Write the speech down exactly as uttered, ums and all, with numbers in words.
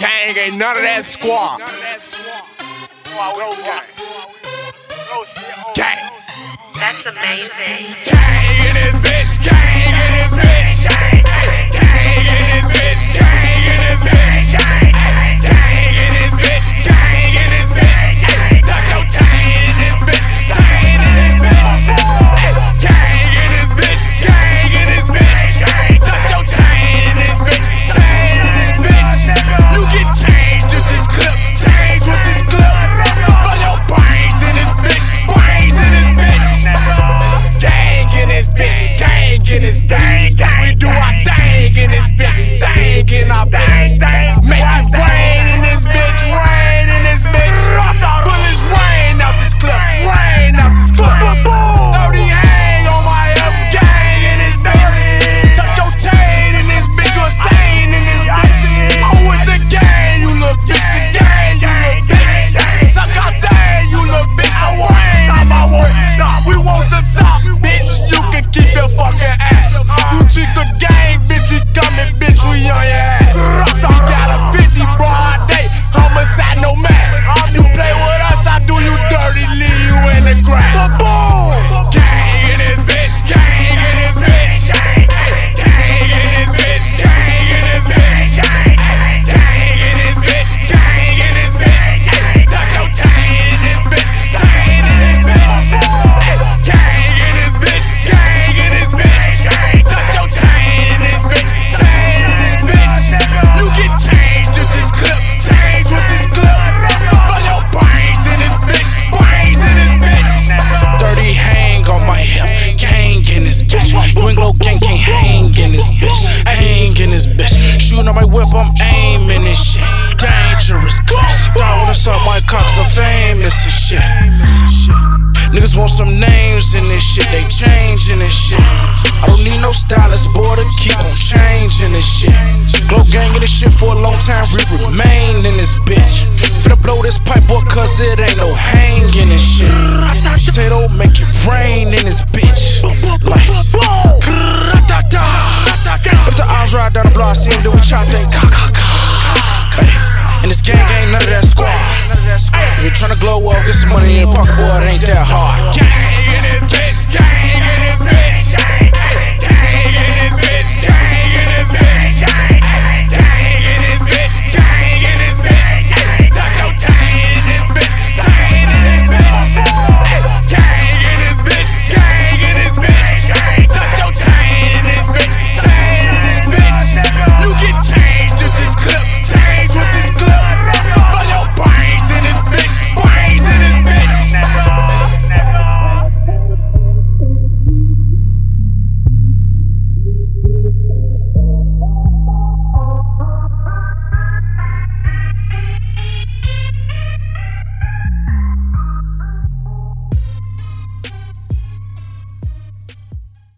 Gang ain't none of that squad. Gang. That's amazing. Gang in this bitch. Gang in this bitch. Gang in this bitch. Gang in this bitch. Gang in this bitch. Gang in this bitch. Tuck your chain in this bitch. Chain in this bitch. Gang in this bitch. Gang in this bitch. Tuck your chain in this bitch. Chain in this bitch. You get changed with this clip. Change with this clip. Blow your brains in this bitch. Brains in this bitch. Gang in this bitch. Gang in this bitch. We do our thing in this bitch. Thing in our bitch. Make it rain in this bitch. Rain in this bitch. Bullets rain out this clip. Rain out this clip. thirty hang on my hip. Gang in this bitch. Tuck your chain in this bitch. You a stain in this bitch. I'm with the gang, you little bitch. The gang, you little bitch. Suck out there, you little bitch. I'm rain in this bitch. We want the top, bitch. You can keep your fucking ass. You cheat the gang, bitch. We coming, bitch. We on your ass. We got a fifty broad day. Homicide, no mask. You play with us, I do you dirty. Leave you in the grass. Gang in this bitch. Gang in this bitch. Gang in this bitch. Gang in this bitch. Gang in this bitch. Gang in this bitch. Tuck your chain in this bitch. Chain in this bitch. Gang in this bitch. Gang in this bitch. Tuck your chain in this bitch. Chain in this bitch. You get changed with this clip. Change with this clip. Blow your brains in this bitch. Brains in this bitch. thirty hang on my hip. Gang in this bitch. You ain't glow gang can't hang in this bitch. Hang in this bitch. Shooting on my whip, I'm aiming this shit. Dangerous clips. Dog wanna suck my cock cause I'm famous and shit. Niggas want some names in this shit, they changing this shit. I don't need no stylist, boy, to keep on changing this shit. Glow gang in this shit for a long time, we remain in this bitch. Finna blow this pipe, boy, cause it ain't no hang in this shit. Potato make it rain in this bitch. Like, if the arms ride down the block, see him do we chop that. And this gang ain't none of that squad. If you're tryna glow up, get some money in your pocket, boy, it ain't that hard.